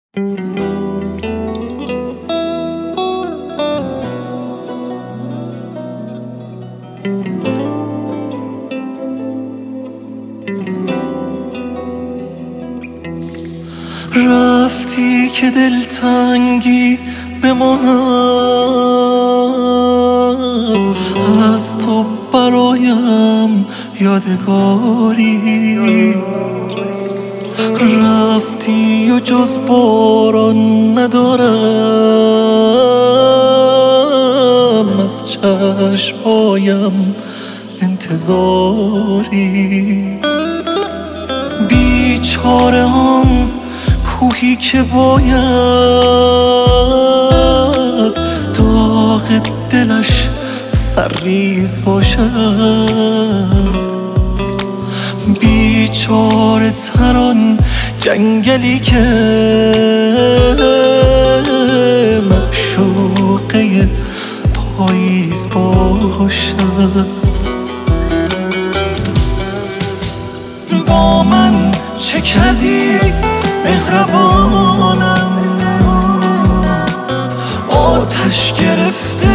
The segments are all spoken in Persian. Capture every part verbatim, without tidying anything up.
رفتی که دلتنگی بماند، از تو برایم یادگاری. رفتی و جز باران ندارم، از چشمایم انتظاری. بیچاره آن کوهی که باید داغ دلش سرریز باشد. بیچاره تر آن جنگلی که معشوقه پاییز باشد. با من چه کردی مهربانم؟ آتش گرفته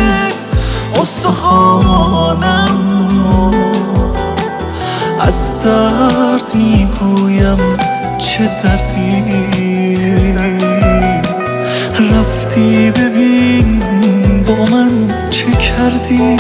استخوانم، از درد میگویم چه دردی. رفتی ببین با من چه کردی.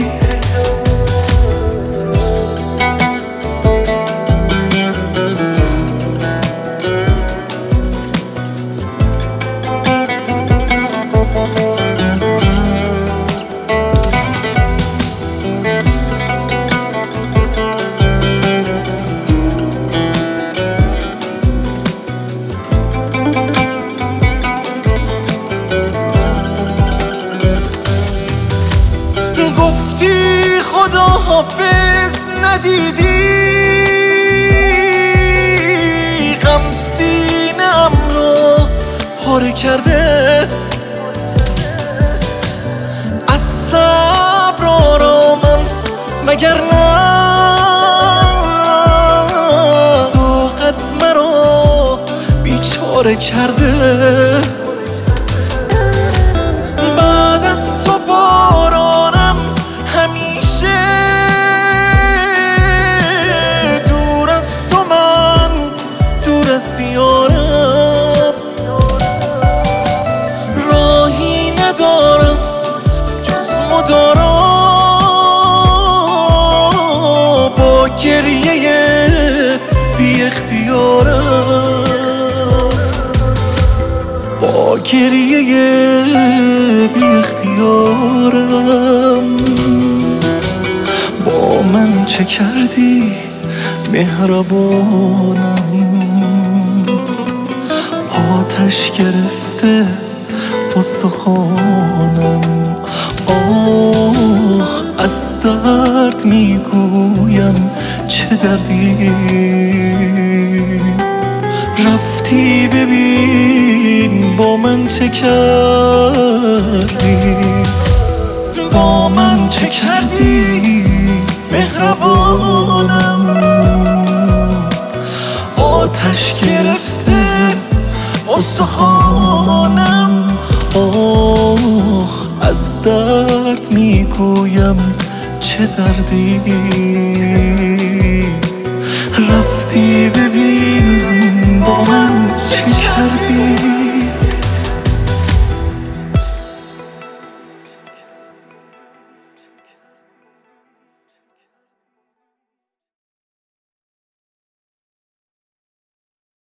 گفتی خدا حافظ ندیدی، غم سینه‌ام را پاره کرده. از صبر آرامم مگر نه، طاقت مرا بیچاره کرده. بعد از تو بارانم همیشه دور از تو، من دور از دیارم. راهی ندارم جز مدارا، با گریه بی اختیارم. با گریه بی اختیارم. با من چه کردی مهربانم؟ آتش گرفته استخوانم. آه از درد میگویم چه دردی. رفتی ببین با من چه کردی. با من چه کردی مهربانم؟ آتش گرفته استخوانم. آه از درد میگویم چه دردی. رفتی ببین